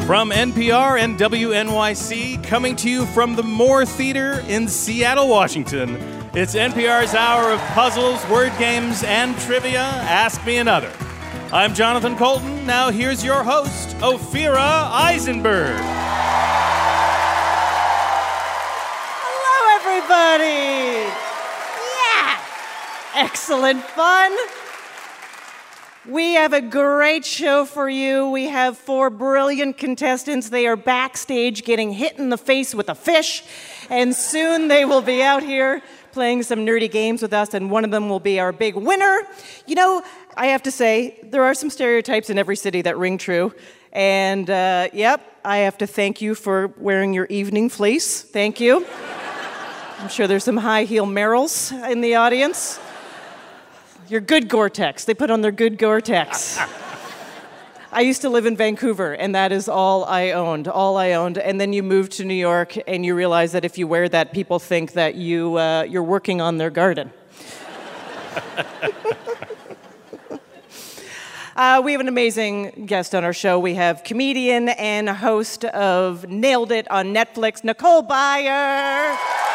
From NPR and WNYC, coming to you from the Moore Theater in Seattle, Washington, it's NPR's hour of puzzles, word games, and trivia. Ask Me Another. I'm Jonathan Colton. Now here's your host, Ophira Eisenberg. Hello, everybody. Yeah. Excellent fun. We have a great show for you. We have 4 brilliant contestants. They are backstage getting hit in the face with a fish, and soon they will be out here playing some nerdy games with us, and one of them will be our big winner. You know, I have to say, there are some stereotypes in every city that ring true, and I have to thank you for wearing your evening fleece. Thank you. I'm sure there's some high-heel Merrills in the audience. Your good Gore-Tex. They put on their good Gore-Tex. I used to live in Vancouver, and that is all I owned. And then you moved to New York, and you realize that if you wear that, people think that you're working on their garden. We have an amazing guest on our show. We have comedian and host of Nailed It on Netflix, Nicole Byer.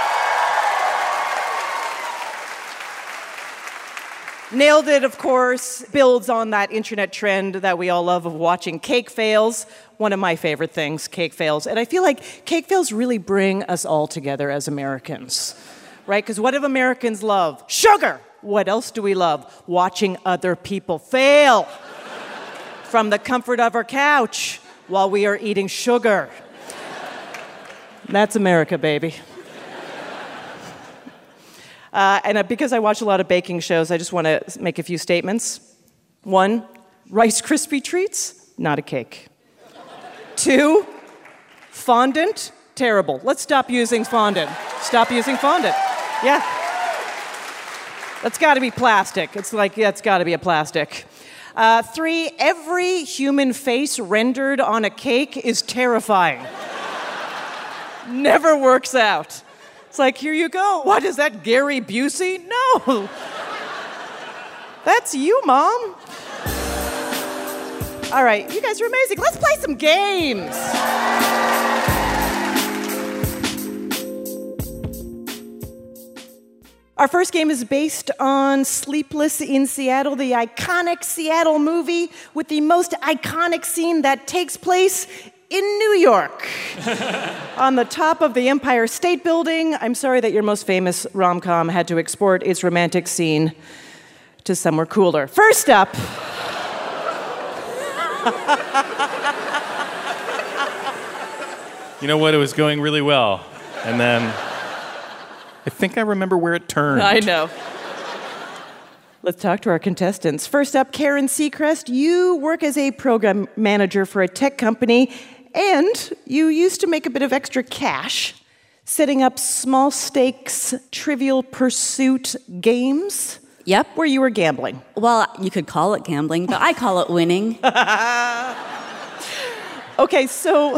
Nailed It, of course, builds on that internet trend that we all love of watching cake fails. One of my favorite things, cake fails. And I feel like cake fails really bring us all together as Americans, right? Because what do Americans love? Sugar! What else do we love? Watching other people fail from the comfort of our couch while we are eating sugar. That's America, baby. Because I watch a lot of baking shows, I just want to make a few statements. 1, Rice Krispie treats, not a cake. 2, fondant, terrible. Let's stop using fondant. Yeah. That's got to be plastic. It's got to be a plastic. 3, every human face rendered on a cake is terrifying. Never works out. It's like, here you go. What is that, Gary Busey? No. That's you, Mom. All right, you guys are amazing. Let's play some games. Our first game is based on Sleepless in Seattle, the iconic Seattle movie with the most iconic scene that takes place in New York, on the top of the Empire State Building. I'm sorry that your most famous rom-com had to export its romantic scene to somewhere cooler. First up... You know what? It was going really well. And then I think I remember where it turned. I know. Let's talk to our contestants. First up, Karen Seacrest. You work as a program manager for a tech company, and you used to make a bit of extra cash setting up small stakes Trivial Pursuit games. Yep. Where you were gambling. Well, you could call it gambling, but I call it winning. Okay, so...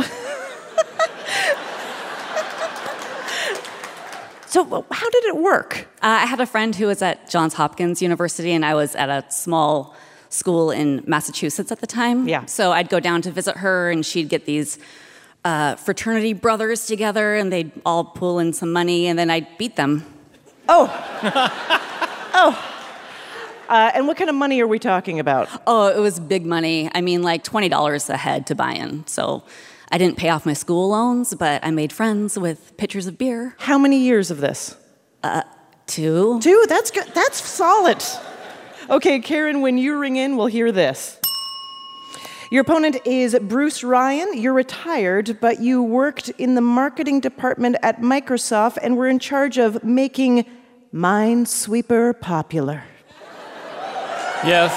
So how did it work? I had a friend who was at Johns Hopkins University, and I was at a small school in Massachusetts at the time. Yeah. So I'd go down to visit her, and she'd get these fraternity brothers together, and they'd all pool in some money, and then I'd beat them. Oh. And what kind of money are we talking about? Oh, it was big money. I mean, like $20 a head to buy in. So I didn't pay off my school loans, but I made friends with pitchers of beer. How many years of this? 2. 2? That's good. That's solid. Okay, Karen, when you ring in, we'll hear this. Your opponent is Bruce Ryan. You're retired, but you worked in the marketing department at Microsoft and were in charge of making Minesweeper popular. Yes.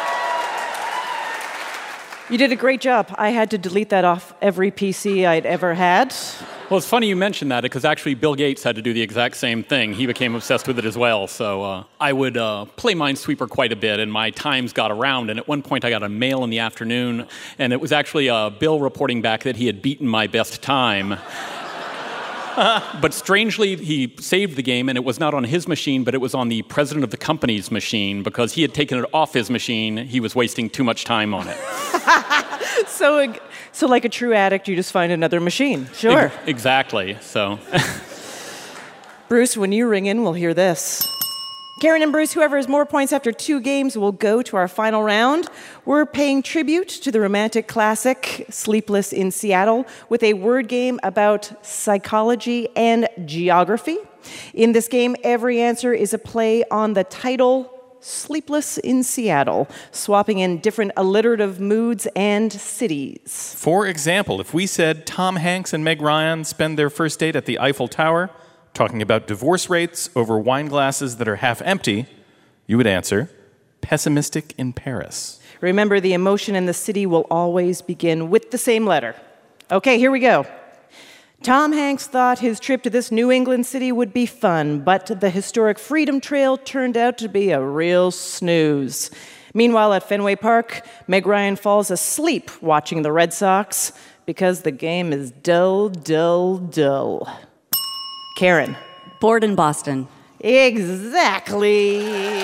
You did a great job. I had to delete that off every PC I'd ever had. Well, it's funny you mentioned that, because actually Bill Gates had to do the exact same thing. He became obsessed with it as well. So I would play Minesweeper quite a bit, and my times got around. And at one point I got a mail in the afternoon, and it was actually Bill reporting back that he had beaten my best time. But strangely, he saved the game, and it was not on his machine, but it was on the president of the company's machine, because he had taken it off his machine. He was wasting too much time on it. So like a true addict, you just find another machine. Sure. Exactly. So, Bruce, when you ring in, we'll hear this. Karen and Bruce, whoever has more points after 2 games will go to our final round. We're paying tribute to the romantic classic Sleepless in Seattle with a word game about psychology and geography. In this game, every answer is a play on the title Sleepless in Seattle, swapping in different alliterative moods and cities. For example, if we said Tom Hanks and Meg Ryan spend their first date at the Eiffel Tower, talking about divorce rates over wine glasses that are half empty, you would answer, pessimistic in Paris. Remember, the emotion and the city will always begin with the same letter. Okay, here we go. Tom Hanks thought his trip to this New England city would be fun, but the historic Freedom Trail turned out to be a real snooze. Meanwhile, at Fenway Park, Meg Ryan falls asleep watching the Red Sox because the game is dull, dull, dull. Karen. Bored in Boston. Exactly.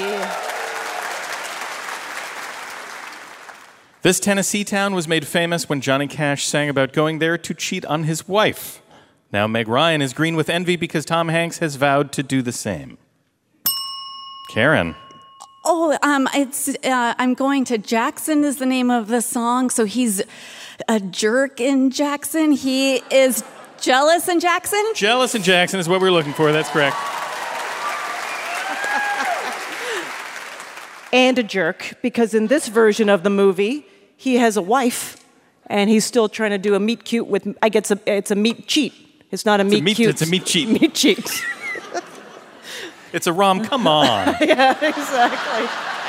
This Tennessee town was made famous when Johnny Cash sang about going there to cheat on his wife. Now Meg Ryan is green with envy because Tom Hanks has vowed to do the same. Karen. Oh, I'm going to Jackson is the name of the song. So he's a jerk in Jackson. He is jealous in Jackson? Jealous in Jackson is what we're looking for. That's correct. And a jerk, because in this version of the movie, he has a wife, and he's still trying to do a meet cute with, I guess it's a meet cheat. It's not a meet cute. It's a meet cheat. Meet cheat. It's a rom, come on. Yeah, exactly.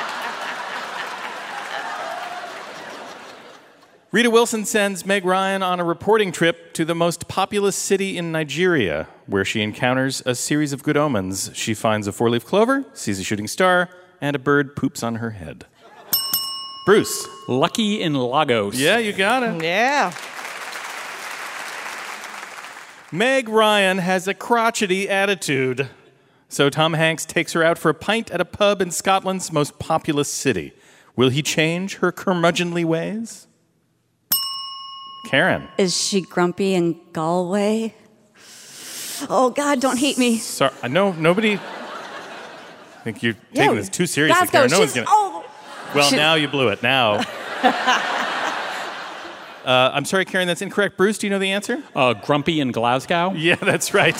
Rita Wilson sends Meg Ryan on a reporting trip to the most populous city in Nigeria, where she encounters a series of good omens. She finds a 4-leaf clover, sees a shooting star, and a bird poops on her head. Bruce. Lucky in Lagos. Yeah, you got it. Yeah. Meg Ryan has a crotchety attitude. So Tom Hanks takes her out for a pint at a pub in Scotland's most populous city. Will he change her curmudgeonly ways? Karen. Is she grumpy in Galway? Oh, God, don't hate me. Sorry, I know nobody. I think you're taking this too seriously, Glasgow, Karen. No one's gonna. Oh. Well, now you blew it. Now. I'm sorry, Karen. That's incorrect. Bruce, do you know the answer? Grumpy in Glasgow. Yeah, that's right.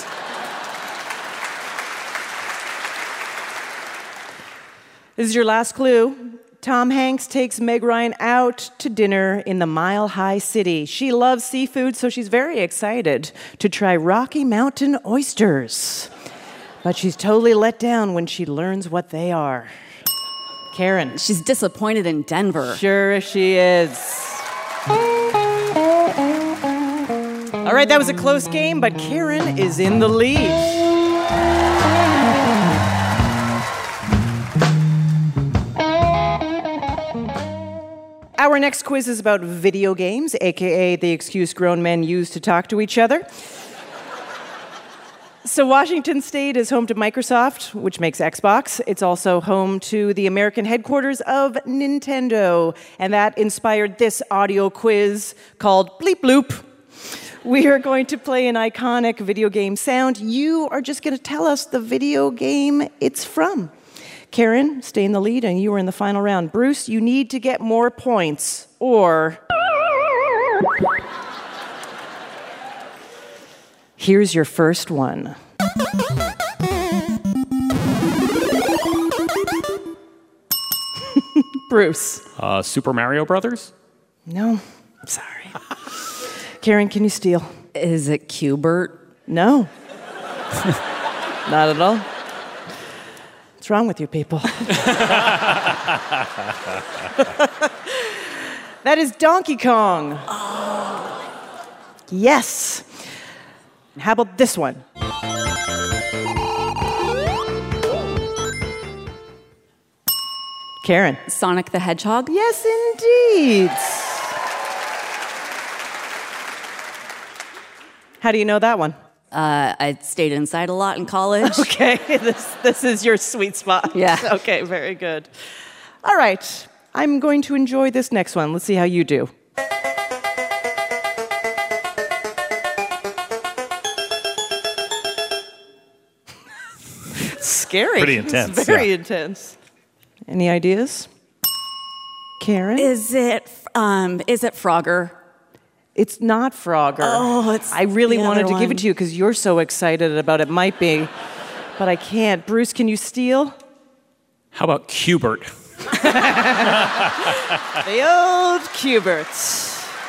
This is your last clue. Tom Hanks takes Meg Ryan out to dinner in the Mile High City. She loves seafood, so she's very excited to try Rocky Mountain oysters. But she's totally let down when she learns what they are. Karen. She's disappointed in Denver. Sure she is. All right, that was a close game, but Karen is in the lead. Our next quiz is about video games, aka the excuse grown men use to talk to each other. So Washington State is home to Microsoft, which makes Xbox. It's also home to the American headquarters of Nintendo, and that inspired this audio quiz called Bleep Bloop. We are going to play an iconic video game sound. You are just going to tell us the video game it's from. Karen, stay in the lead, and you are in the final round. Bruce, you need to get more points, or... Here's your first one. Bruce. Super Mario Brothers? No, sorry. Karen, can you steal? Is it Q*bert? No. Not at all. What's wrong with you people? That is Donkey Kong. Oh. Yes. How about this one? Karen. Sonic the Hedgehog? Yes, indeed. How do you know that one? I stayed inside a lot in college. Okay, this is your sweet spot. Yeah. Okay, very good. All right, I'm going to enjoy this next one. Let's see how you do. scary. Pretty intense. It's very intense. Any ideas? Karen? Is it Frogger? It's not Frogger. Oh, it's I really the wanted other to give it one. to you because you're so excited about it. Might be, but I can't. Bruce, can you steal? How about Cubert? The old Cuberts.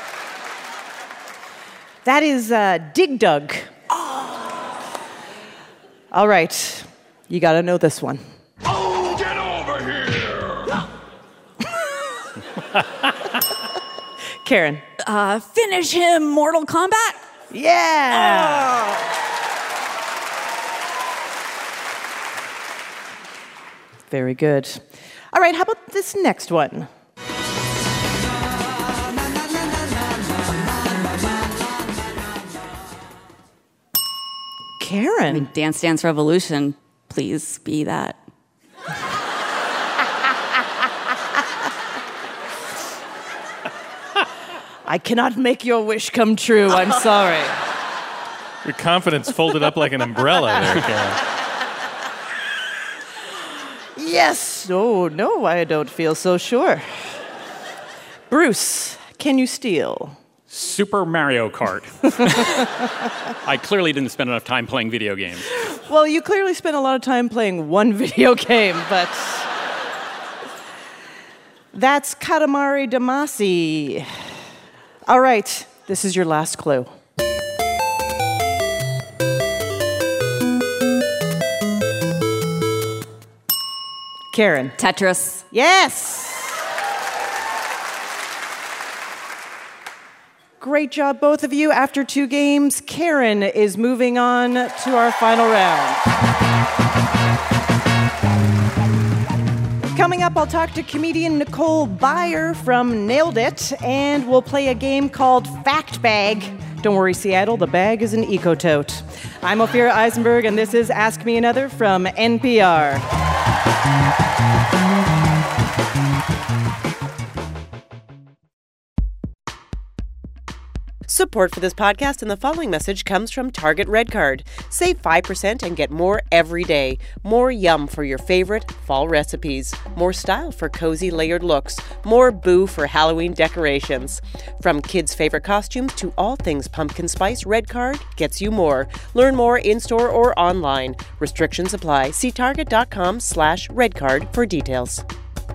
That is Dig Dug. Oh. All right. You got to know this one. Oh, get over here! Karen. Finish him, Mortal Kombat. Yeah. Very good. All right, how about this next one? Karen. Dance Dance Revolution. Please be that. I cannot make your wish come true. I'm sorry. Your confidence folded up like an umbrella there, Karen. Yes. Oh, no, I don't feel so sure. Bruce, can you steal? Super Mario Kart. I clearly didn't spend enough time playing video games. Well, you clearly spent a lot of time playing one video game, but that's Katamari Damacy. All right, this is your last clue. Karen. Tetris. Yes! Great job, both of you. After 2 games, Karen is moving on to our final round. Coming up, I'll talk to comedian Nicole Byer from Nailed It, and we'll play a game called Fact Bag. Don't worry, Seattle, the bag is an eco-tote. I'm Ophira Eisenberg, and this is Ask Me Another from NPR. Support for this podcast and the following message comes from Target Red Card. Save 5% and get more every day. More yum for your favorite fall recipes. More style for cozy layered looks. More boo for Halloween decorations. From kids' favorite costumes to all things pumpkin spice, Red Card gets you more. Learn more in-store or online. Restrictions apply. See target.com/redcard for details.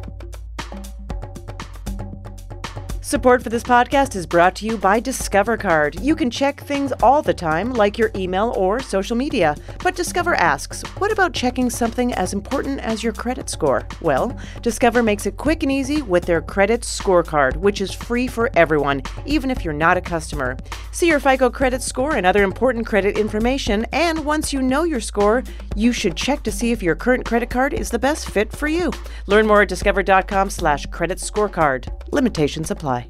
Support for this podcast is brought to you by Discover Card. You can check things all the time, like your email or social media. But Discover asks, what about checking something as important as your credit score? Well, Discover makes it quick and easy with their credit scorecard, which is free for everyone, even if you're not a customer. See your FICO credit score and other important credit information, and once you know your score, you should check to see if your current credit card is the best fit for you. Learn more at discover.com/credit scorecard. Limitations apply.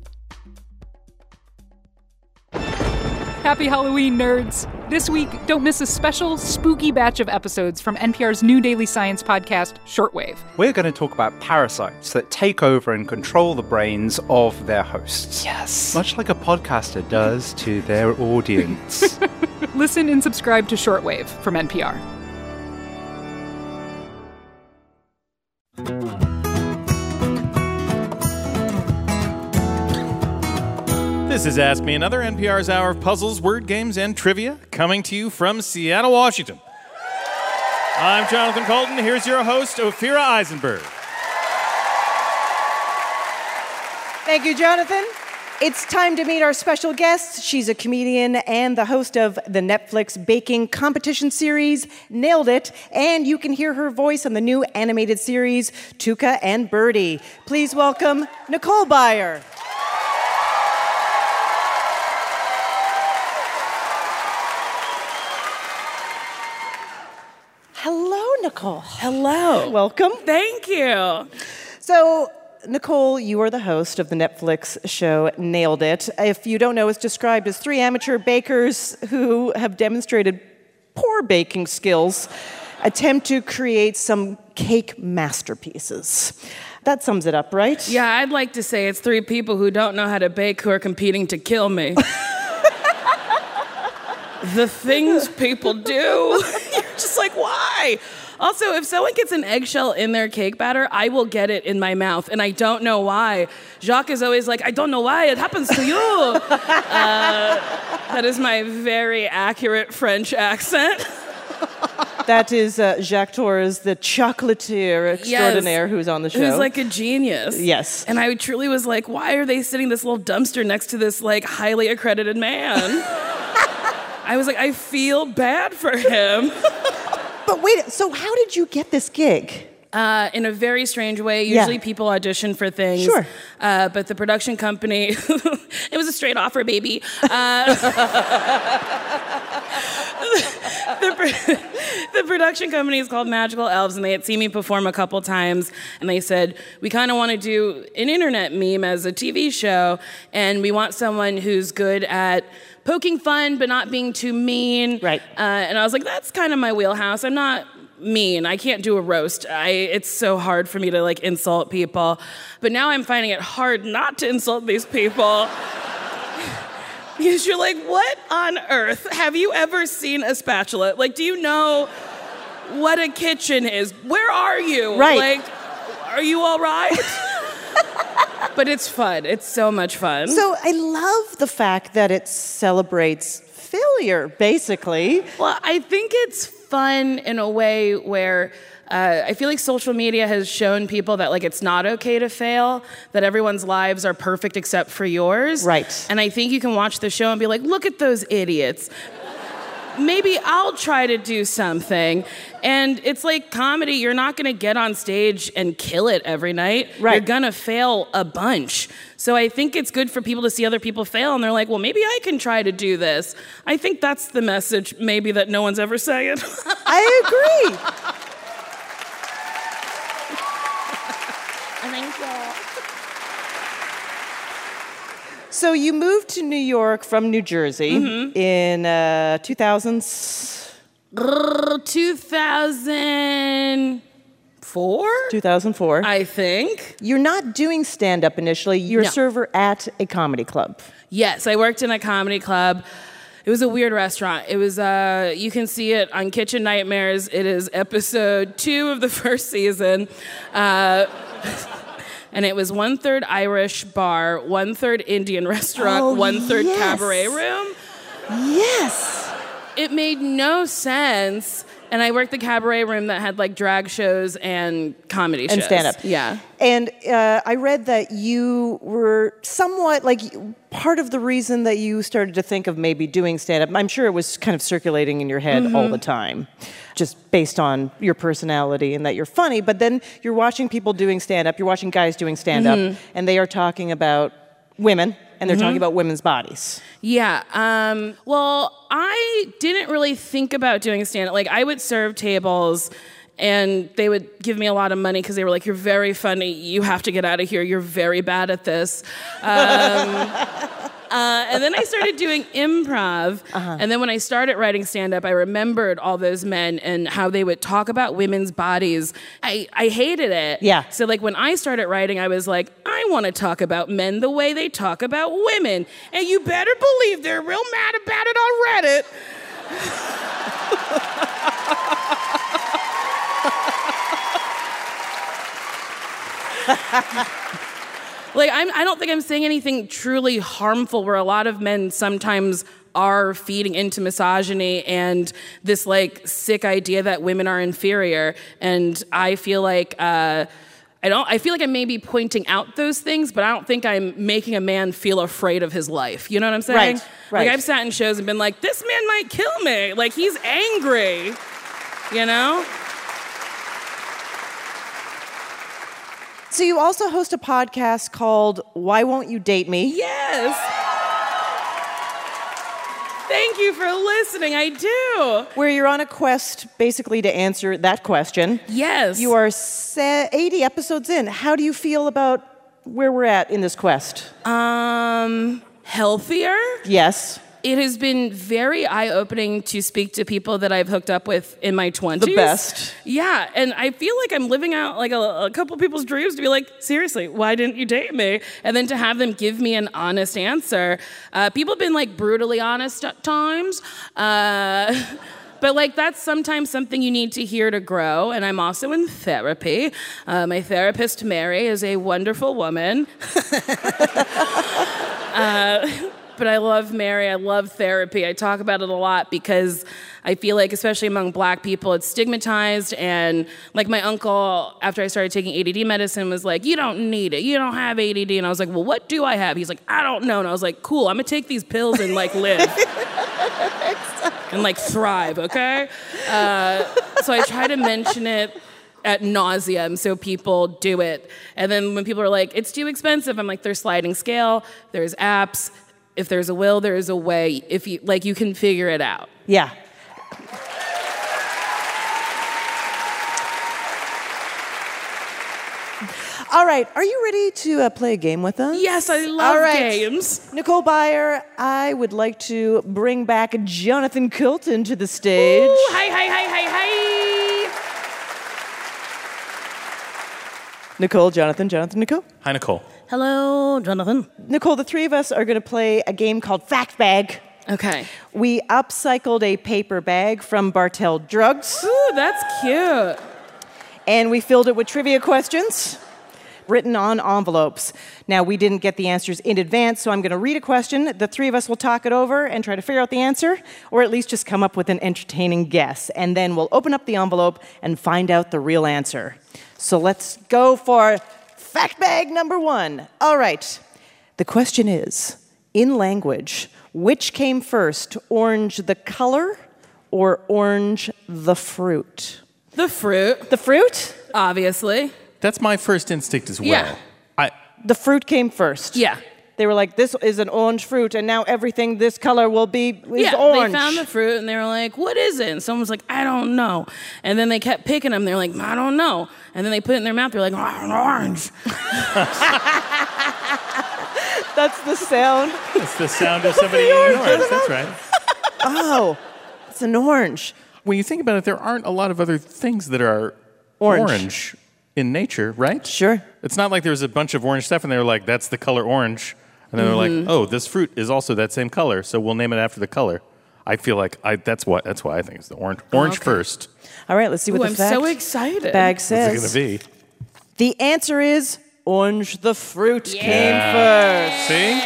Happy Halloween, nerds! This week, don't miss a special, spooky batch of episodes from NPR's new daily science podcast, Shortwave. We're going to talk about parasites that take over and control the brains of their hosts. Yes. Much like a podcaster does to their audience. Listen and subscribe to Shortwave from NPR. This is Ask Me Another, NPR's hour of puzzles, word games, and trivia, coming to you from Seattle, Washington. I'm Jonathan Colton. Here's your host, Ophira Eisenberg. Thank you, Jonathan. It's time to meet our special guest. She's a comedian and the host of the Netflix baking competition series, Nailed It, and you can hear her voice on the new animated series, Tuca and Birdie. Please welcome Nicole Byer. Hello, Nicole. Hello. Welcome. Thank you. So, Nicole, you are the host of the Netflix show Nailed It. If you don't know, it's described as 3 amateur bakers who have demonstrated poor baking skills attempt to create some cake masterpieces. That sums it up, right? Yeah, I'd like to say it's 3 people who don't know how to bake who are competing to kill me. The things people do. You're just like, why? Also, if someone gets an eggshell in their cake batter, I will get it in my mouth, and I don't know why. Jacques is always like, I don't know why it happens to you. That is my very accurate French accent. That is Jacques Torres, the chocolatier extraordinaire who's on the show. Who's like a genius. Yes. And I truly was like, why are they sitting this little dumpster next to this like highly accredited man? I was like, I feel bad for him. But wait, so how did you get this gig? In a very strange way. Usually people audition for things. Sure. But the production company, it was a straight offer, baby. The production company is called Magical Elves, and they had seen me perform a couple times, and they said, we kind of want to do an internet meme as a TV show, and we want someone who's good at poking fun but not being too mean. Right. And I was like, that's kind of my wheelhouse. I'm not mean. I can't do a roast. It's so hard for me to like insult people. But now I'm finding it hard not to insult these people. Because you're like, what on earth? Have you ever seen a spatula? Like, do you know what a kitchen is? Where are you? Right. Like, are you all right? But it's fun. It's so much fun. So I love the fact that it celebrates failure, basically. Well, I think it's fun in a way where I feel like social media has shown people that like it's not okay to fail, that everyone's lives are perfect except for yours. Right. And I think you can watch the show and be like, look at those idiots. Maybe I'll try to do something. And it's like comedy, you're not gonna get on stage and kill it every night. Right. You're gonna fail a bunch. So I think it's good for people to see other people fail and they're like, well, maybe I can try to do this. I think that's the message maybe that no one's ever saying. I agree. So you moved to New York from New Jersey in 2004? 2004? I think. You're not doing stand-up initially. You're a No. server at a comedy club. Yes, I worked in a comedy club. It was a weird restaurant. It was, you can see it on Kitchen Nightmares. It is episode 2 of the first season. And it was 1/3 Irish bar, 1/3 Indian restaurant, 1/3 yes. cabaret room. Yes. It made no sense. And I worked the cabaret room that had like drag shows and comedy shows. And stand-up. Yeah. And I read that you were somewhat, like, part of the reason that you started to think of maybe doing stand-up, I'm sure it was kind of circulating in your head all the time, just based on your personality and that you're funny, but then you're watching people doing stand-up, you're watching guys doing stand-up, and they are talking about women, and they're talking about women's bodies. Yeah. Well, I didn't really think about doing stand-up. Like, I would serve tables, and they would give me a lot of money because they were like, you're very funny. You have to get out of here. You're very bad at this. And then I started doing improv. And then when I started writing stand-up, I remembered all those men and how they would talk about women's bodies. I hated it. Yeah. So like when I started writing, I was like, I want to talk about men the way they talk about women. And you better believe they're real mad about it on Reddit. Like, I don't think I'm saying anything truly harmful where a lot of men sometimes are feeding into misogyny and this, like, sick idea that women are inferior. And I feel like, I feel like I may be pointing out those things, but I don't think I'm making a man feel afraid of his life. You know what I'm saying? Right. Like, I've sat in shows and been like, this man might kill me. Like, he's angry, you know? So you also host a podcast called Why Won't You Date Me? Yes. Thank you for listening. I do. Where you're on a quest basically to answer that question. Yes. You are 80 episodes in. How do you feel about where we're at in this quest? Healthier. Yes. It has been very eye-opening to speak to people that I've hooked up with in my 20s. The best. Yeah, and I feel like I'm living out like a couple people's dreams to be like, seriously, why didn't you date me? And then to have them give me an honest answer. People have been like brutally honest at times. But like that's sometimes something you need to hear to grow. And I'm also in therapy. My therapist, Mary, is a wonderful woman. But I love Mary. I love therapy. I talk about it a lot because I feel like, especially among Black people, it's stigmatized. And like my uncle, after I started taking ADD medicine, was like, "You don't need it. You don't have ADD." And I was like, "Well, what do I have?" He's like, "I don't know." And I was like, "Cool. I'm gonna take these pills and like live and like thrive." Okay. So I try to mention it at nauseum so people do it. And then when people are like, "It's too expensive," I'm like, "There's sliding scale. There's apps. If there's a will, there is a way. If you like, you can figure it out." Yeah. All right, are you ready to play a game with us? Yes, I love games. Nicole Byer, I would like to bring back Jonathan Coulton to the stage. Ooh, hi. Nicole, Jonathan, Nicole. Hi, Nicole. Hello, Jonathan. Nicole, the three of us are going to play a game called Fact Bag. Okay. We upcycled a paper bag from Bartell Drugs. Ooh, that's cute. And we filled it with trivia questions written on envelopes. Now, we didn't get the answers in advance, so I'm going to read a question. The three of us will talk it over and try to figure out the answer, or at least just come up with an entertaining guess. And then we'll open up the envelope and find out the real answer. So let's go for fact bag number 1. All right. The question is, in language, which came first, orange the color or orange the fruit? The fruit. The fruit? Obviously. That's my first instinct as well. Yeah. The fruit came first. Yeah. They were like, this is an orange fruit, and now everything this color will be Yeah, orange. they found the fruit, and they were like, "What is it?" And someone was like, "I don't know." And then they kept picking them. They're like, "I don't know." And then they put it in their mouth. They're like, "An orange." That's the sound. It's the sound of somebody eating an orange. That's right. Oh, it's an orange. When you think about it, there aren't a lot of other things that are orange in nature, right? Sure. It's not like there's a bunch of orange stuff and they were like, "That's the color orange." And then they're like, "Oh, this fruit is also that same color, so we'll name it after the color." I feel like that's why I think it's the orange. Orange first. All right, let's see what Ooh, the I'm fact so excited. bag What's says. it going to be? The answer is orange the fruit came first. See?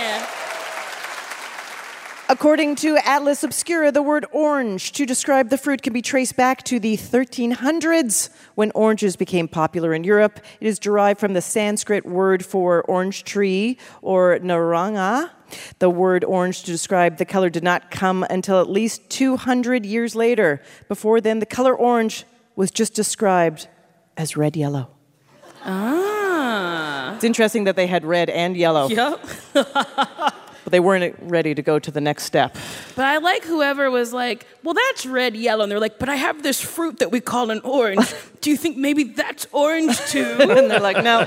According to Atlas Obscura, the word orange to describe the fruit can be traced back to the 1300s when oranges became popular in Europe. It is derived from the Sanskrit word for orange tree, or naranga. The word orange to describe the color did not come until at least 200 years later. Before then, the color orange was just described as red-yellow. Ah. It's interesting that they had red and yellow. Yep. But they weren't ready to go to the next step. But I like whoever was like, "Well, that's red, yellow." And they're like, "But I have this fruit that we call an orange. Do you think maybe that's orange too?" And they're like, no.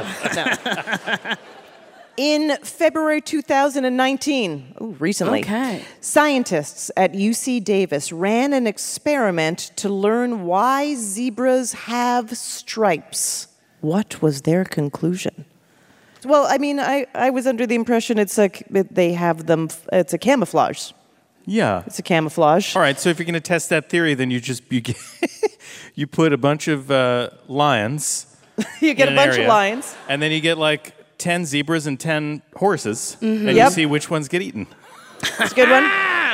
In February 2019, recently, scientists at UC Davis ran an experiment to learn why zebras have stripes. What was their conclusion? Well, I mean, I was under the impression it's like they have them, it's a camouflage. Yeah. It's a camouflage. All right, so if you're going to test that theory, then you put a bunch of lions. You get a bunch of lions. And then you get like 10 zebras and 10 horses, and Yep. you see which ones get eaten. That's a good one.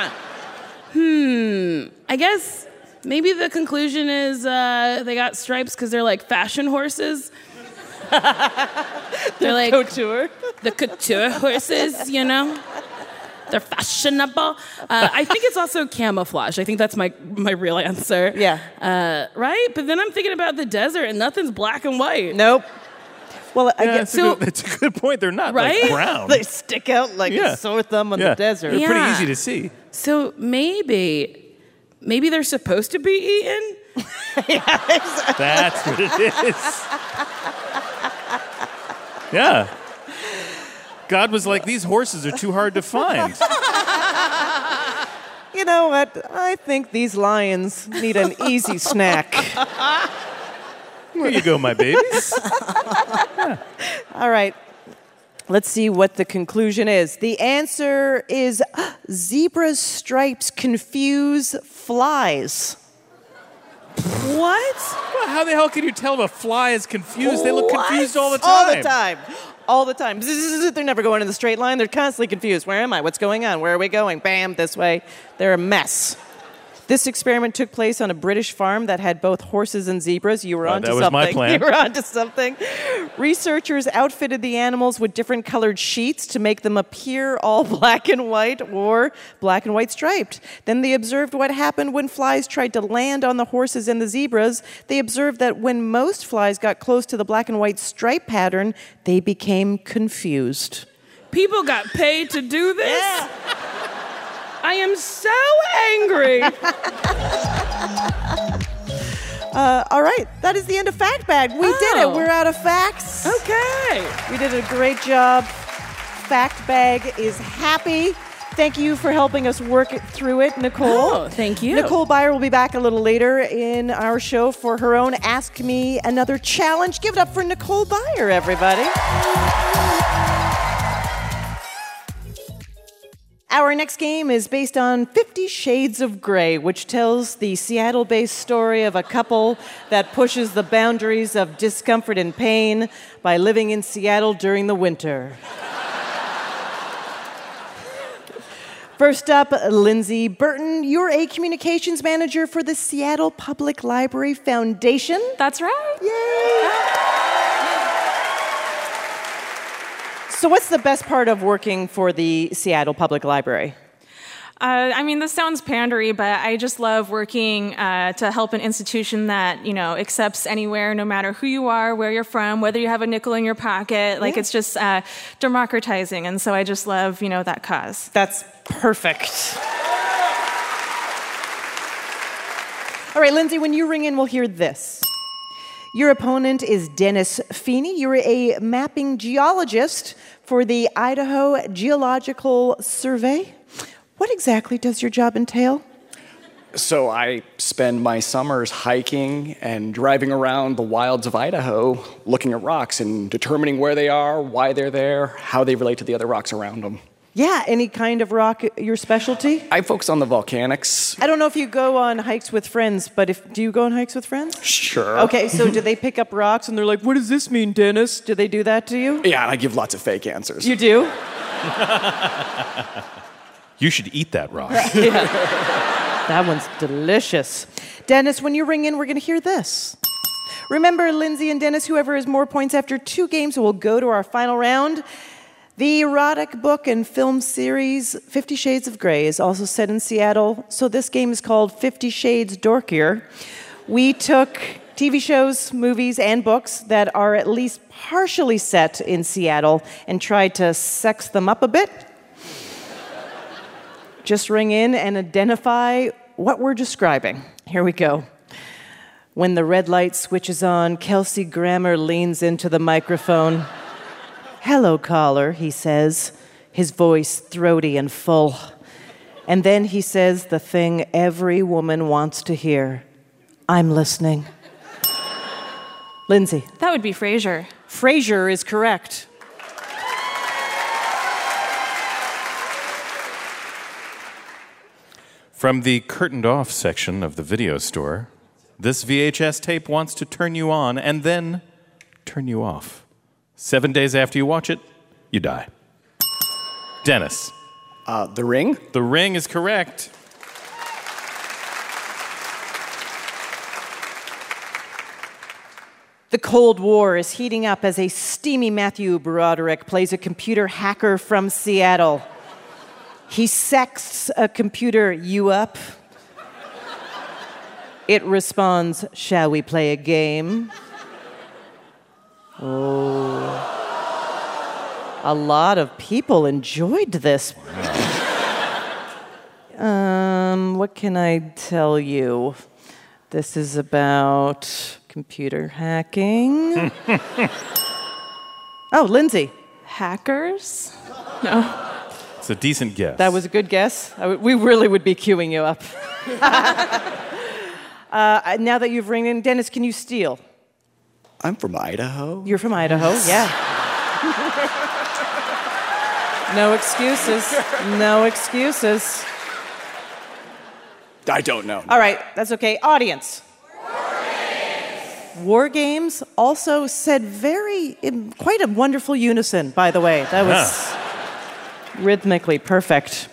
I guess maybe the conclusion is they got stripes because they're like fashion horses. They're like Couture. the couture horses, you know? They're fashionable. I think it's also camouflage. I think that's my real answer. Yeah. Right? But then I'm thinking about the desert and nothing's black and white. Nope. Well, I Yeah, guess that's a good point. They're not Right? like brown. they stick out like a sore thumb on the desert. They're pretty Yeah. easy to see. So maybe they're supposed to be eaten? That's what it is. Yeah. God was like, these horses are too hard to find. You know what? I think these lions need an easy snack. Here you go, my babies. All right. Let's see what the conclusion is. The answer is zebra stripes confuse flies. What? Well, how the hell can you tell if a fly is confused? They look confused all the time. All the time. All the time. They're never going in the straight line. They're constantly confused. Where am I? What's going on? Where are we going? Bam, this way. They're a mess. This experiment took place on a British farm that had both horses and zebras. You were onto something. That was my plan. You were onto something. Researchers outfitted the animals with different colored sheets to make them appear all black and white or black and white striped. Then they observed what happened when flies tried to land on the horses and the zebras. They observed that when most flies got close to the black and white stripe pattern, they became confused. People got paid to do this? Yeah. I am so angry. All right, that is the end of Fact Bag. We did it. We're out of facts. Okay. We did a great job. Fact Bag is happy. Thank you for helping us work through it, Nicole. Oh, thank you. Nicole Byer will be back a little later in our show for her own Ask Me Another challenge. Give it up for Nicole Byer, everybody. Our next game is based on 50 Shades of Grey, which tells the Seattle-based story of a couple that pushes the boundaries of discomfort and pain by living in Seattle during the winter. First up, Lindsay Burton. You're a communications manager for the Seattle Public Library Foundation. That's right. Yay! So what's the best part of working for the Seattle Public Library? This sounds pandery, but I just love working to help an institution that, accepts anywhere, no matter who you are, where you're from, whether you have a nickel in your pocket. It's just democratizing. And so I just love, that cause. That's perfect. All right, Lindsay, when you ring in, we'll hear this. Your opponent is Dennis Feeney. You're a mapping geologist for the Idaho Geological Survey. What exactly does your job entail? So I spend my summers hiking and driving around the wilds of Idaho, looking at rocks and determining where they are, why they're there, how they relate to the other rocks around them. Yeah, any kind of rock your specialty? I focus on the volcanics. I don't know if you go on hikes with friends, but do you go on hikes with friends? Sure. Okay, so do they pick up rocks and they're like, what does this mean, Dennis? Do they do that to you? Yeah, and I give lots of fake answers. You do? You should eat that rock. Yeah. That one's delicious. Dennis, when you ring in, we're going to hear this. Remember, Lindsay and Dennis, whoever has more points after 2 games will go to our final round. The erotic book and film series 50 Shades of Grey is also set in Seattle, so this game is called 50 Shades Dorkier. We took TV shows, movies, and books that are at least partially set in Seattle and tried to sex them up a bit. Just ring in and identify what we're describing. Here we go. When the red light switches on, Kelsey Grammer leans into the microphone. "Hello, caller," he says, his voice throaty and full. And then he says the thing every woman wants to hear. "I'm listening." Lindsay. That would be Frasier. Frasier is correct. From the curtained off section of the video store, this VHS tape wants to turn you on and then turn you off. 7 days after you watch it, you die. Dennis. The Ring? The Ring is correct. The Cold War is heating up as a steamy Matthew Broderick plays a computer hacker from Seattle. He sexts a computer you up. It responds, "Shall we play a game?" Oh. A lot of people enjoyed this. What can I tell you? This is about computer hacking. Oh, Lindsay. Hackers? No. It's a decent guess. That was a good guess. We really would be queuing you up. Now that you've ringed in, Dennis, can you steal? I'm from Idaho. You're from Idaho, yeah. No excuses. No excuses. I don't know. All right, that's okay. Audience. War Games also said in quite a wonderful unison, by the way. That was rhythmically perfect.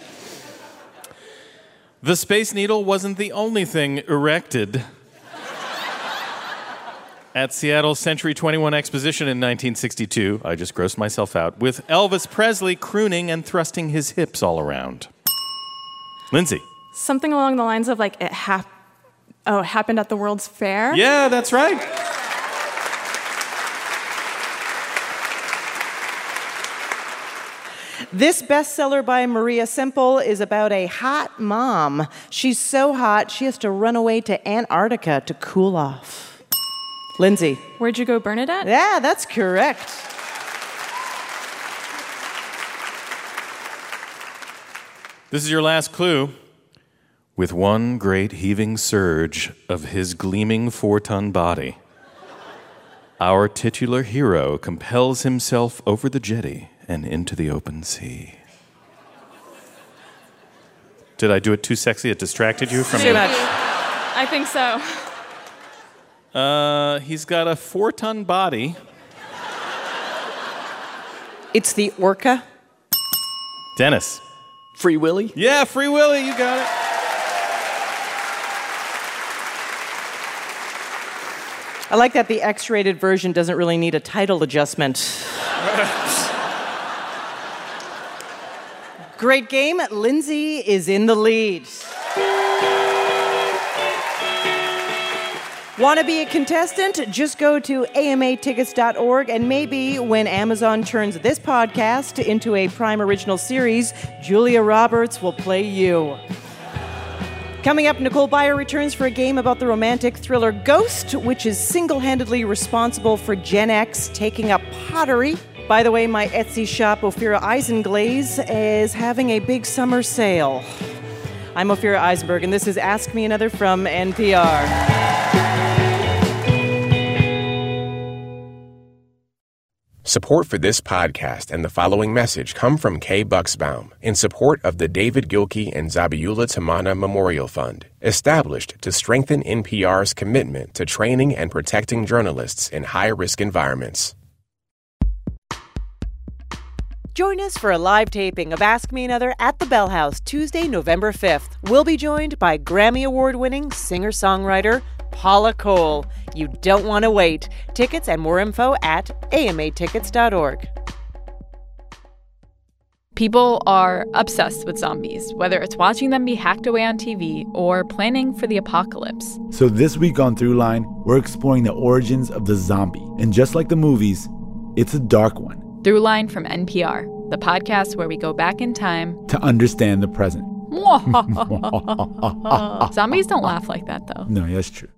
The Space Needle wasn't the only thing erected at Seattle's Century 21 Exposition in 1962. I just grossed myself out. With Elvis Presley crooning and thrusting his hips all around. Lindsay. Something along the lines of like it happened at the World's Fair. Yeah, that's right. This bestseller by Maria Semple is about a hot mom. She's so hot, she has to run away to Antarctica to cool off. Lindsay. Where'd you go, Bernadette? Yeah, that's correct. This is your last clue. With one great heaving surge of his gleaming 4-ton body, our titular hero compels himself over the jetty and into the open sea. Did I do it too sexy? It distracted you from Too much. I think so. He's got a 4-ton body. It's the orca. Dennis. Free Willy? Yeah, Free Willy, you got it. I like that the X-rated version doesn't really need a title adjustment. Great game. Lindsay is in the lead. Want to be a contestant? Just go to amatickets.org, and maybe when Amazon turns this podcast into a Prime Original series, Julia Roberts will play you. Coming up, Nicole Byer returns for a game about the romantic thriller Ghost, which is single-handedly responsible for Gen X taking up pottery. By the way, my Etsy shop, Ophira Eisenglaze, is having a big summer sale. I'm Ophira Eisenberg, and this is Ask Me Another from NPR. Support for this podcast and the following message come from Kay Bucksbaum in support of the David Gilkey and Zabiula Tamana Memorial Fund, established to strengthen NPR's commitment to training and protecting journalists in high-risk environments. Join us for a live taping of Ask Me Another at the Bell House, Tuesday, November 5th. We'll be joined by Grammy Award-winning singer-songwriter Paula Cole. You don't want to wait. Tickets and more info at amatickets.org. People are obsessed with zombies, whether it's watching them be hacked away on TV or planning for the apocalypse. So this week on Throughline, we're exploring the origins of the zombie. And just like the movies, it's a dark one. Throughline from NPR, the podcast where we go back in time to understand the present. Zombies don't laugh like that, though. No, that's true.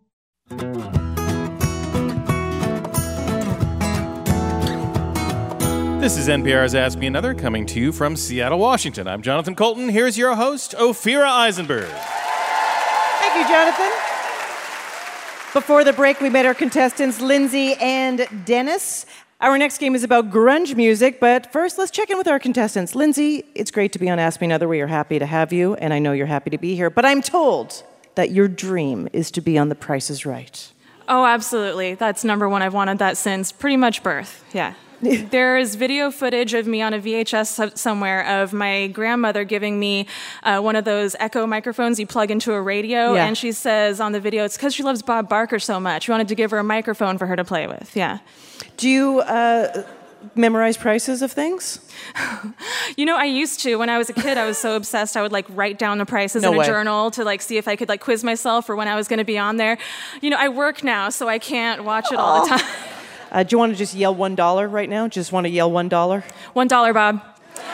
This is NPR's Ask Me Another, coming to you from Seattle, Washington. I'm Jonathan Colton. Here's your host, Ophira Eisenberg. Thank you, Jonathan. Before the break, we met our contestants, Lindsay and Dennis. Our next game is about grunge music, but first, let's check in with our contestants. Lindsay, it's great to be on Ask Me Another. We are happy to have you, and I know you're happy to be here, but I'm told that your dream is to be on The Price is Right. Oh, absolutely. That's number one. I've wanted that since pretty much birth. Yeah. There is video footage of me on a VHS somewhere of my grandmother giving me one of those Echo microphones you plug into a radio, and she says on the video, it's because she loves Bob Barker so much. We wanted to give her a microphone for her to play with. Yeah. Do you memorize prices of things? You know, I used to. When I was a kid, I was so obsessed, I would write down the prices in a journal to see if I could quiz myself for when I was going to be on there. You know, I work now, so I can't watch it all the time. Do you want to just yell $1 right now? Just want to yell $1? $1, Bob.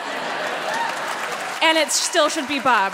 And it still should be Bob.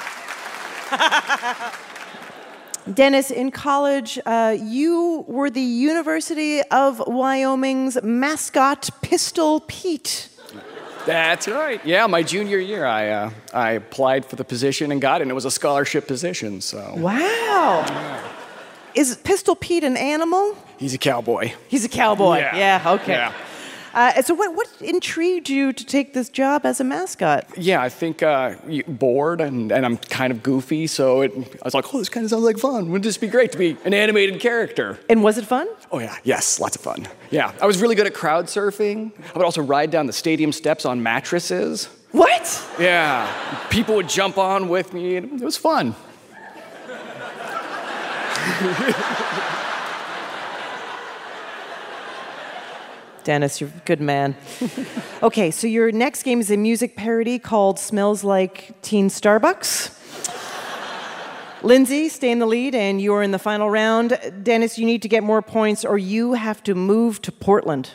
Dennis, in college, you were the University of Wyoming's mascot, Pistol Pete. That's right. Yeah, my junior year, I applied for the position and got it, and it was a scholarship position. So. Wow. Yeah. Is Pistol Pete an animal? He's a cowboy. He's a cowboy. Yeah, okay. Yeah. So what intrigued you to take this job as a mascot? Yeah, I think bored and I'm kind of goofy, so I was like, oh, this kind of sounds like fun. Wouldn't this be great to be an animated character? And was it fun? Oh, yeah. Yes, lots of fun. Yeah, I was really good at crowd surfing. I would also ride down the stadium steps on mattresses. What? Yeah. People would jump on with me, and it was fun. Dennis, you're a good man. Okay, so your next game is a music parody called Smells Like Teen Starbucks. Lindsay, stay in the lead, and you are in the final round. Dennis, you need to get more points, or you have to move to Portland.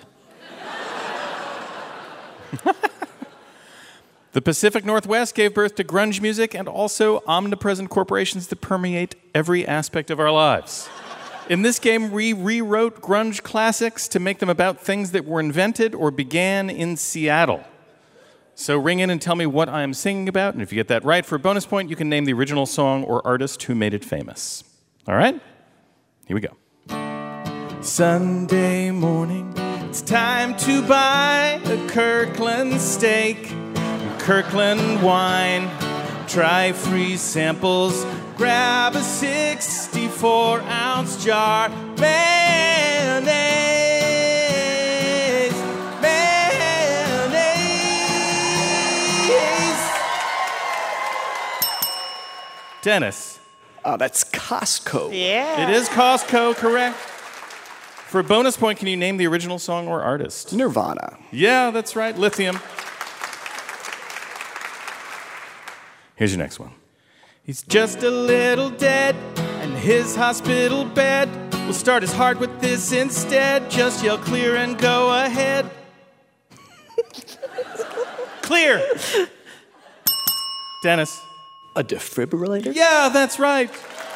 The Pacific Northwest gave birth to grunge music and also omnipresent corporations that permeate every aspect of our lives. In this game, we rewrote grunge classics to make them about things that were invented or began in Seattle. So ring in and tell me what I am singing about, and if you get that right, for a bonus point, you can name the original song or artist who made it famous. All right? Here we go. Sunday morning, it's time to buy a Kirkland steak, Kirkland wine, try free samples, grab a 64-ounce jar, mayonnaise, mayonnaise. Dennis. That's Costco. Yeah. It is Costco, correct. For a bonus point, can you name the original song or artist? Nirvana. Yeah, that's right. Lithium. Here's your next one. He's just a little dead, and his hospital bed will start his heart with this instead. Just yell clear and go ahead. Clear. Dennis. A defibrillator? Yeah, that's right.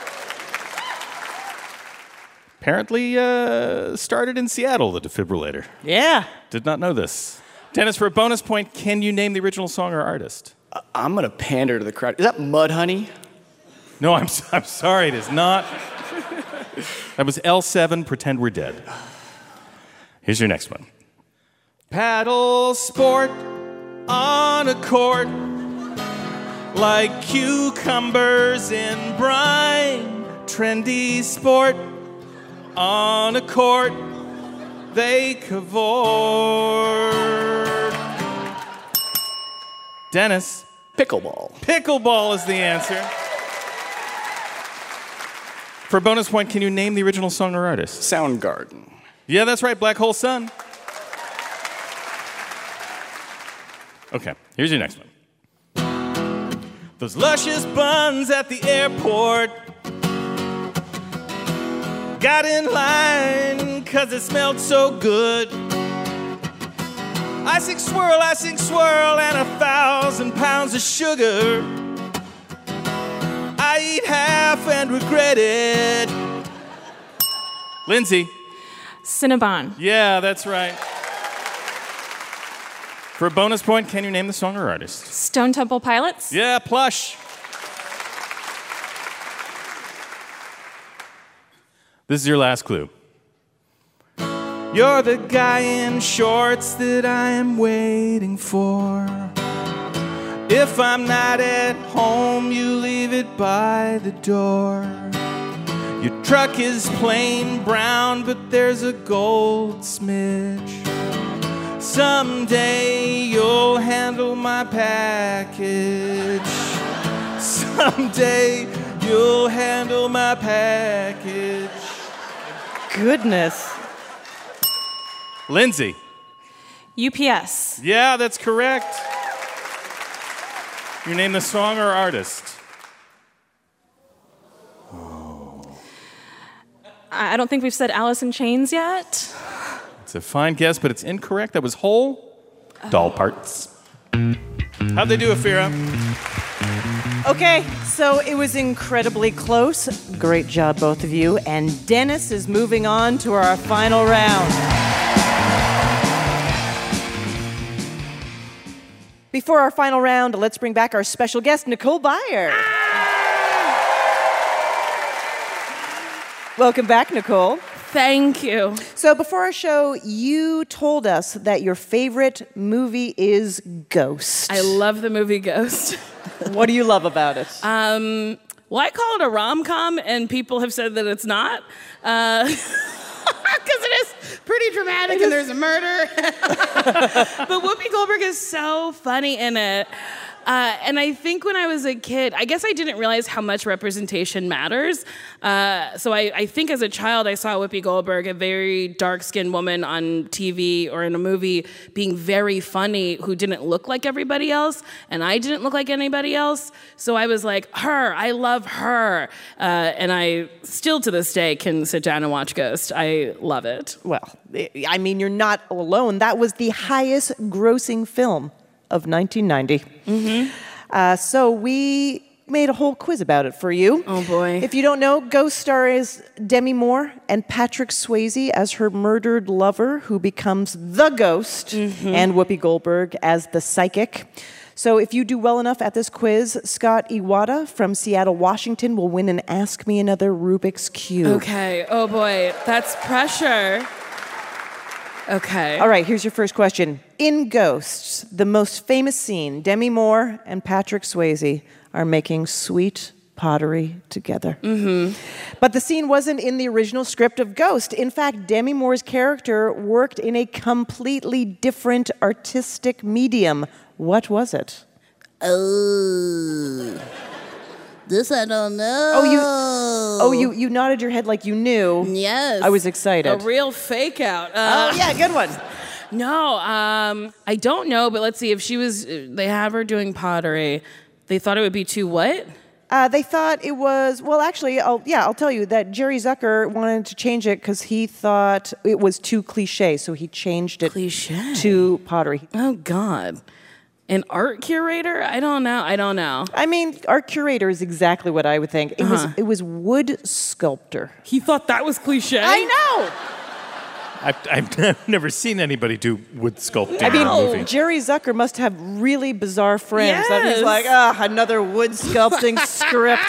Apparently started in Seattle, the defibrillator. Yeah. Did not know this. Dennis, for a bonus point, can you name the original song or artist? I'm going to pander to the crowd. Is that Mudhoney? No, I'm sorry, it is not. That was L7, Pretend We're Dead. Here's your next one. Paddle sport on a court like cucumbers in brine. Trendy sport on a court, they cavort. Dennis. Pickleball. Pickleball is the answer. For a bonus point, can you name the original song or artist? Soundgarden. Yeah, that's right, Black Hole Sun. Okay, here's your next one. Those luscious buns at the airport got in line 'cause it smelled so good. Icing swirl, and 1,000 pounds of sugar. I eat half and regret it. Lindsay. Cinnabon. Yeah, that's right. For a bonus point, can you name the song or artist? Stone Temple Pilots. Yeah, Plush. This is your last clue. You're the guy in shorts that I am waiting for. If I'm not at home, you leave it by the door. Your truck is plain brown, but there's a gold smidge. Someday you'll handle my package. Someday you'll handle my package. Goodness. Lindsay. UPS. Yeah, that's correct. You name the song or artist? I don't think we've said Alice in Chains yet. It's a fine guess, but it's incorrect. That was Hole. Doll Parts. How'd they do, Afira? Okay, so it was incredibly close. Great job, both of you. And Dennis is moving on to our final round. Before our final round, let's bring back our special guest, Nicole Byer. Welcome back, Nicole. Thank you. So before our show, you told us that your favorite movie is Ghost. I love the movie Ghost. What do you love about it? Well, I call it a rom-com, and people have said that it's not. Because it is pretty dramatic and there's a murder. But Whoopi Goldberg is so funny in it. And I think when I was a kid, I guess I didn't realize how much representation matters. So I think as a child, I saw Whoopi Goldberg, a very dark-skinned woman on TV or in a movie, being very funny, who didn't look like everybody else, and I didn't look like anybody else. So I was like, her, I love her. And I still to this day can sit down and watch Ghost. I love it. Well, I mean, you're not alone. That was the highest grossing film of 1990. Mm-hmm. So we made a whole quiz about it for you. Oh, boy. If you don't know, Ghost stars Demi Moore and Patrick Swayze as her murdered lover who becomes the ghost, and Whoopi Goldberg as the psychic. So if you do well enough at this quiz, Scott Iwata from Seattle, Washington will win an Ask Me Another Rubik's Cube. Okay. Oh, boy. That's pressure. Okay. All right, here's your first question. In Ghosts, the most famous scene, Demi Moore and Patrick Swayze are making sweet pottery together. But the scene wasn't in the original script of Ghost. In fact, Demi Moore's character worked in a completely different artistic medium. What was it? Oh, this I don't know. You nodded your head like you knew. Yes. I was excited. A real fake out. Yeah, good one. No, I don't know, but let's see. If they have her doing pottery, they thought it would be too what? They thought it was, well, actually, I'll tell you that Jerry Zucker wanted to change it because he thought it was too cliche, so he changed it to pottery. Oh, God. An art curator? I don't know. I mean, art curator is exactly what I would think. It was wood sculptor. He thought that was cliche? I know! I've never seen anybody do wood sculpting I mean, in a movie. Jerry Zucker must have really bizarre friends that he's Yes. like, another wood sculpting script.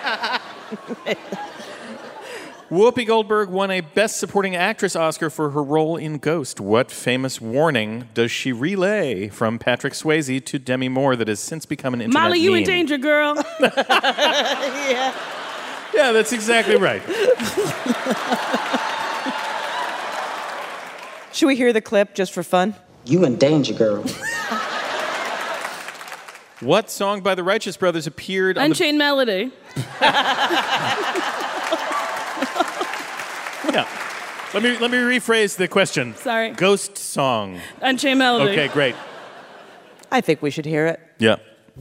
Whoopi Goldberg won a Best Supporting Actress Oscar for her role in Ghost. What famous warning does she relay from Patrick Swayze to Demi Moore that has since become an internet Molly, you meme? in danger, girl. Yeah. Yeah, that's exactly right. Should we hear the clip just for fun? You in danger, girl. What song by the Righteous Brothers appeared on Unchained Melody. Yeah. Let me rephrase the question. Sorry. Ghost song. Unchained Melody. Okay, great. I think we should hear it. Yeah.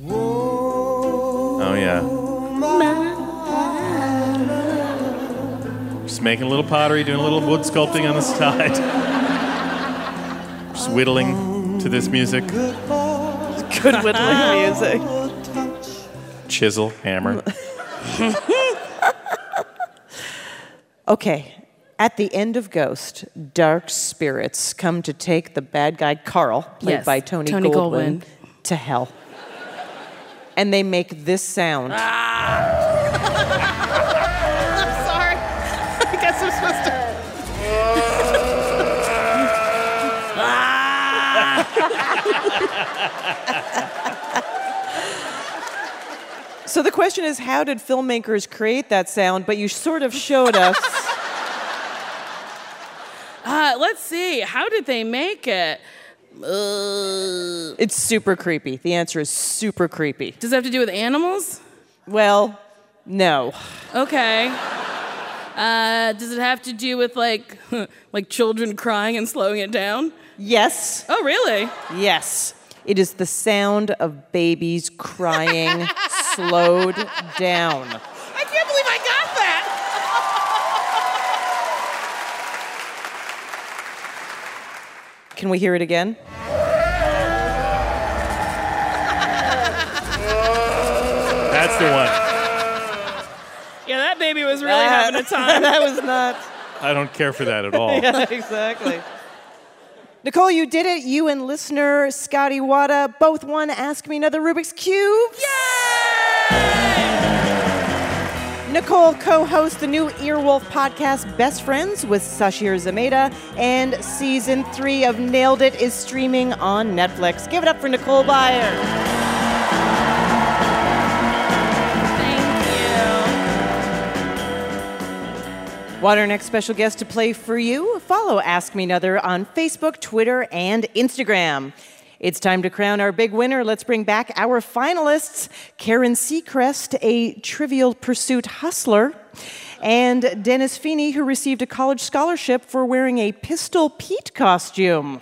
Oh, yeah. Just making a little pottery, doing a little wood sculpting on the side. Just whittling to this music. Good whittling music. Chisel, hammer. Okay. At the end of Ghost, dark spirits come to take the bad guy Carl, played Yes, by Tony Tony Goldwyn, Goldwyn. to hell. And they make this sound. Sorry. I guess I'm supposed to. So the question is, how did filmmakers create that sound? But you sort of showed us. Let's see. How did they make it? It's super creepy. The answer is super creepy. Does it have to do with animals? Well, no. Okay. Does it have to do with like children crying and slowing it down? Yes. Oh, really? Yes. It is the sound of babies crying slowed down. I can't believe I got that. Can we hear it again? That's the one. Yeah, that baby was really having a time. That was not. I don't care for that at all. Yeah, exactly. Nicole, you did it. You and listener Scotty Wada both won Ask Me Another Rubik's Cube. Yay! Nicole co-hosts the new Earwolf podcast, Best Friends with Sashir Zameda, and Season 3 of Nailed It is streaming on Netflix. Give it up for Nicole Byer. Want our next special guest to play for you? Follow Ask Me Another on Facebook, Twitter, and Instagram. It's time to crown our big winner. Let's bring back our finalists, Karen Seacrest, a Trivial Pursuit hustler, and Dennis Feeney, who received a college scholarship for wearing a Pistol Pete costume.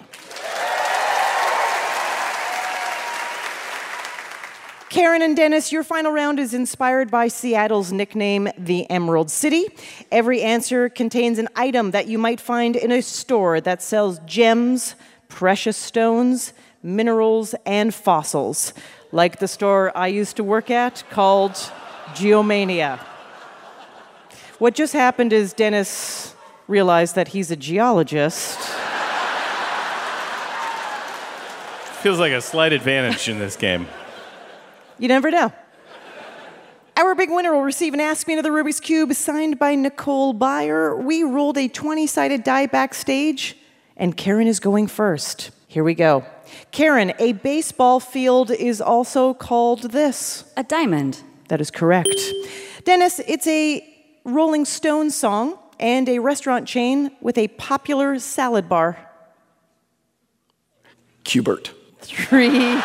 Karen and Dennis, your final round is inspired by Seattle's nickname, the Emerald City. Every answer contains an item that you might find in a store that sells gems, precious stones, minerals, and fossils, like the store I used to work at called Geomania. What just happened is Dennis realized that he's a geologist. Feels like a slight advantage in this game. You never know. Our big winner will receive an Ask Me Another Rubik's Cube signed by Nicole Byer. We rolled a 20-sided die backstage, and Karen is going first. Here we go. Karen, a baseball field is also called this. A diamond. That is correct. Dennis, it's a Rolling Stones song and a restaurant chain with a popular salad bar. Q*bert. 3.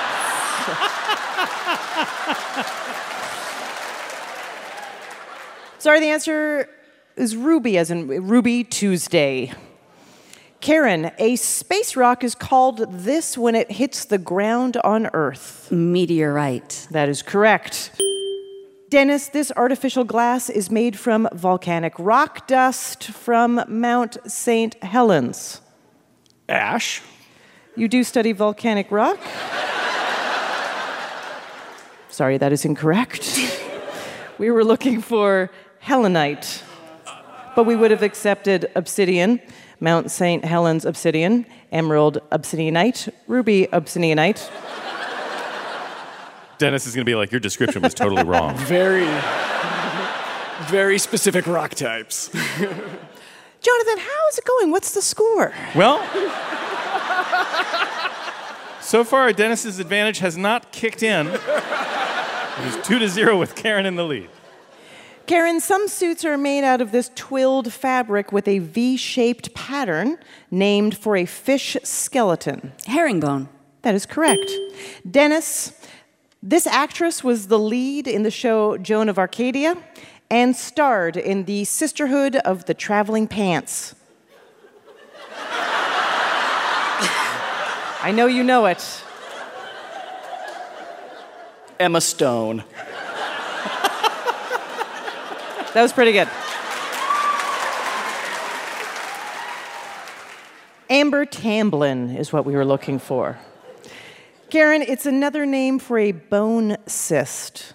Sorry, the answer is Ruby, as in Ruby Tuesday. Karen, a space rock is called this when it hits the ground on Earth. Meteorite. That is correct. Dennis, this artificial glass is made from volcanic rock dust from Mount St. Helens. Ash. You do study volcanic rock? Sorry, that is incorrect. We were looking for Helenite, but we would have accepted obsidian. Mount St. Helens obsidian, emerald obsidianite, ruby obsidianite. Dennis is going to be like, your description was totally wrong. Very specific rock types. Jonathan, how is it going? What's the score? Well, so far, Dennis's advantage has not kicked in. It is 2-0 with Karen in the lead. Karen, some suits are made out of this twilled fabric with a V-shaped pattern named for a fish skeleton. Herringbone. That is correct. Dennis, this actress was the lead in the show Joan of Arcadia and starred in the Sisterhood of the Traveling Pants. I know you know it. Emma Stone. That was pretty good. Amber Tamblyn is what we were looking for. Karen, it's another name for a bone cyst.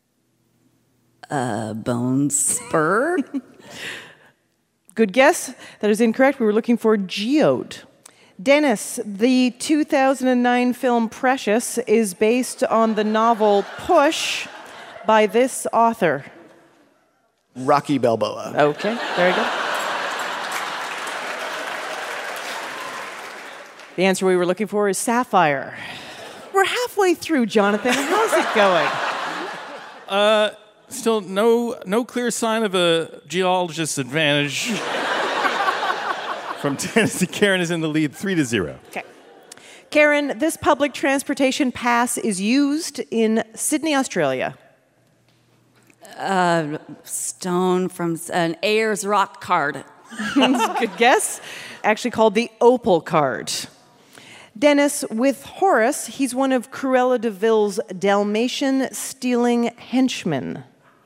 Bone spur? Good guess. That is incorrect. We were looking for geode. Dennis, the 2009 film Precious is based on the novel Push by this author. Rocky Balboa. Okay, very good. The answer we were looking for is sapphire. We're halfway through, Jonathan. How's it going? Still no clear sign of a geologist's advantage. From Tennessee, Karen is in the lead, 3-0. Okay. Karen, this public transportation pass is used in Sydney, Australia. Stone from an Ayers Rock card. That's a good guess. Actually called the Opal card. Dennis, with Horace, he's one of Cruella de Vil's Dalmatian stealing henchmen.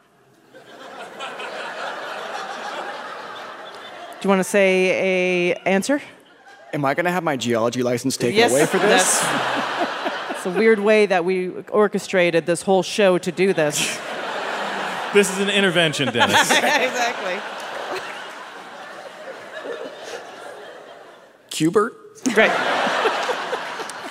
Do you want to say an answer? Am I going to have my geology license taken away for this? It's a weird way that we orchestrated this whole show to do this. This is an intervention, Dennis. Exactly. Q*bert? Great.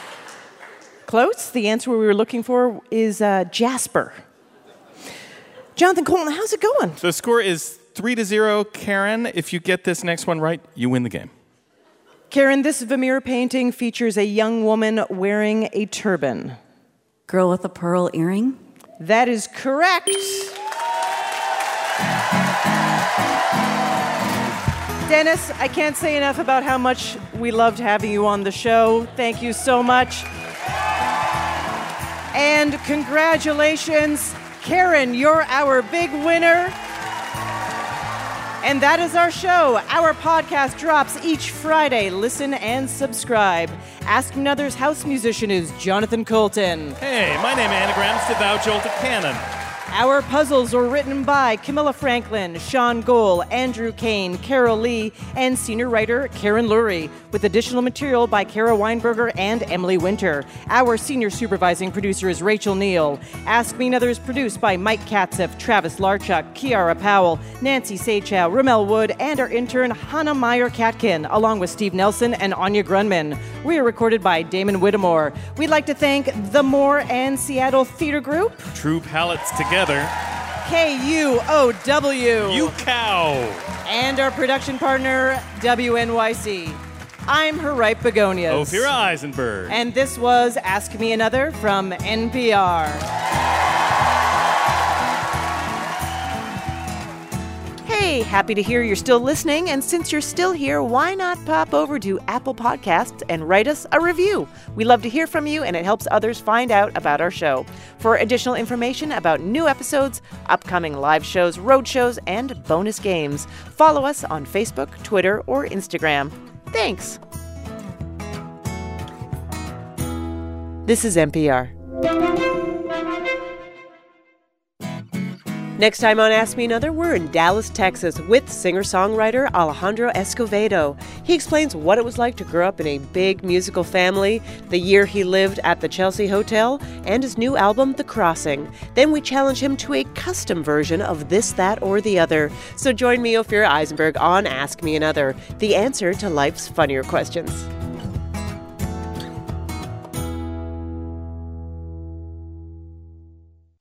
Close. The answer we were looking for is Jasper. Jonathan Coulton, how's it going? The score is 3-0, Karen. If you get this next one right, you win the game. Karen, this Vermeer painting features a young woman wearing a turban. Girl with a pearl earring? That is correct. Dennis, I can't say enough about how much we loved having you on the show. Thank you so much. And congratulations, Karen, you're our big winner. And that is our show. Our podcast drops each Friday. Listen and subscribe. Ask Me Another's house musician is Jonathan Coulton. Hey, my name anagrams to Thou Jolted Cannon. Our puzzles were written by Camilla Franklin, Sean Gohl, Andrew Kane, Carol Lee, and senior writer Karen Lurie, with additional material by Kara Weinberger and Emily Winter. Our senior supervising producer is Rachel Neal. Ask Me Another is produced by Mike Katzeff, Travis Larchuk, Kiara Powell, Nancy Sachow, Ramel Wood, and our intern Hannah Meyer-Katkin, along with Steve Nelson and Anya Grunman. We are recorded by Damon Whittemore. We'd like to thank the Moore and Seattle Theater Group. True palates together. KUOW. You cow. And our production partner, WNYC. I'm Haripe Begonias. Ophira Eisenberg. And this was Ask Me Another from NPR. Hey, happy to hear you're still listening. And since you're still here, why not pop over to Apple Podcasts and write us a review? We love to hear from you, and it helps others find out about our show. For additional information about new episodes, upcoming live shows, road shows, and bonus games, follow us on Facebook, Twitter, or Instagram. Thanks. This is NPR. Next time on Ask Me Another, we're in Dallas, Texas, with singer-songwriter Alejandro Escovedo. He explains what it was like to grow up in a big musical family, the year he lived at the Chelsea Hotel, and his new album, The Crossing. Then we challenge him to a custom version of This, That, or the Other. So join me, Ophira Eisenberg, on Ask Me Another, the answer to life's funnier questions.